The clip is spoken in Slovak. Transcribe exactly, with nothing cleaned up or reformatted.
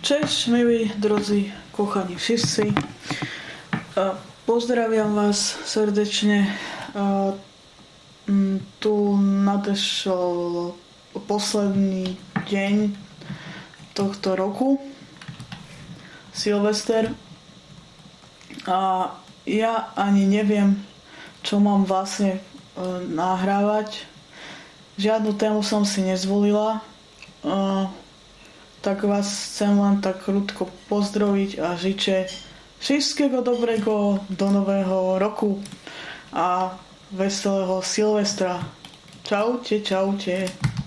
Cześć, milí drodzy, kochani všetci. Pozdrawiam vás srdečne. Tu nadešol posledný deň tohto roku, Silvester. A ja ani neviem, čo mám vlastne nahrávať. Žiadnu tému som si nezvolila. Tak vás chcem len tak krátko pozdraviť a žiče všetkého dobrého do nového roku a veselého Silvestra. Čaute, čaute.